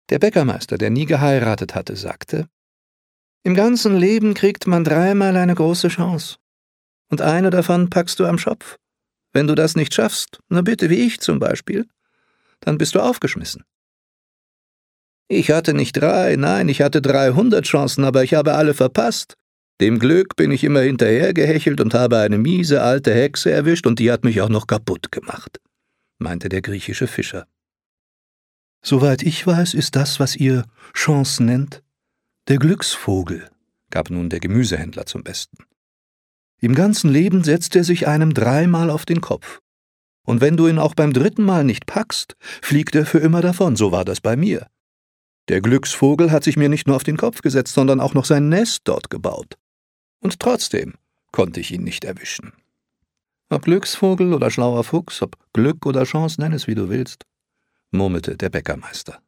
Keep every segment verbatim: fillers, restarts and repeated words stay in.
Der Bäckermeister, der nie geheiratet hatte, sagte: »Im ganzen Leben kriegt man dreimal eine große Chance. Und eine davon packst du am Schopf. Wenn du das nicht schaffst, na bitte, wie ich zum Beispiel, dann bist du aufgeschmissen.« Ich hatte nicht drei, nein, ich hatte dreihundert Chancen, aber ich habe alle verpasst. Dem Glück bin ich immer hinterhergehechelt und habe eine miese alte Hexe erwischt, und die hat mich auch noch kaputt gemacht, meinte der griechische Fischer. »Soweit ich weiß, ist das, was ihr Chance nennt, der Glücksvogel«, gab nun der Gemüsehändler zum Besten. »Im ganzen Leben setzt er sich einem dreimal auf den Kopf. Und wenn du ihn auch beim dritten Mal nicht packst, fliegt er für immer davon, so war das bei mir. Der Glücksvogel hat sich mir nicht nur auf den Kopf gesetzt, sondern auch noch sein Nest dort gebaut. Und trotzdem konnte ich ihn nicht erwischen. Ob Glücksvogel oder schlauer Fuchs, ob Glück oder Chance, nenn es wie du willst«, murmelte der Bäckermeister.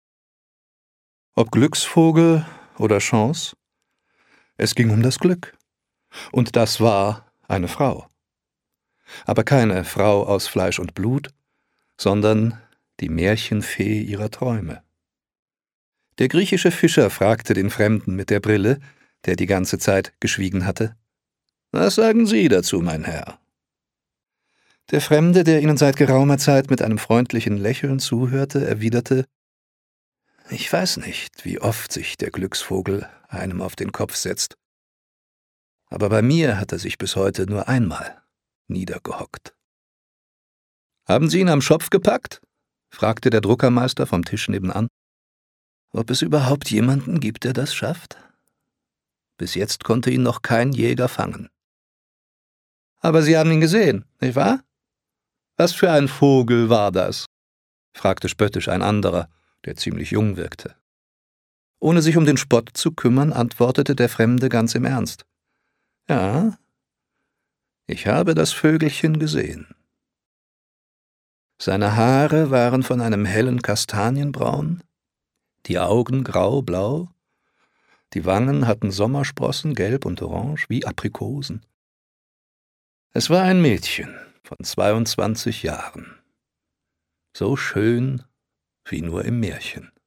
Ob Glücksvogel oder Chance, es ging um das Glück. Und das war eine Frau. Aber keine Frau aus Fleisch und Blut, sondern die Märchenfee ihrer Träume. Der griechische Fischer fragte den Fremden mit der Brille, der die ganze Zeit geschwiegen hatte: »Was sagen Sie dazu, mein Herr?« Der Fremde, der ihnen seit geraumer Zeit mit einem freundlichen Lächeln zuhörte, erwiderte: »Ich weiß nicht, wie oft sich der Glücksvogel einem auf den Kopf setzt. Aber bei mir hat er sich bis heute nur einmal niedergehockt.« »Haben Sie ihn am Schopf gepackt?« fragte der Druckermeister vom Tisch nebenan. »Ob es überhaupt jemanden gibt, der das schafft? Bis jetzt konnte ihn noch kein Jäger fangen.« »Aber Sie haben ihn gesehen, nicht wahr? Was für ein Vogel war das?« fragte spöttisch ein anderer, der ziemlich jung wirkte. Ohne sich um den Spott zu kümmern, antwortete der Fremde ganz im Ernst: »Ja, ich habe das Vögelchen gesehen. Seine Haare waren von einem hellen Kastanienbraun, die Augen grau-blau, die Wangen hatten Sommersprossen, gelb und orange, wie Aprikosen. Es war ein Mädchen von zweiundzwanzig Jahren, so schön wie nur im Märchen.«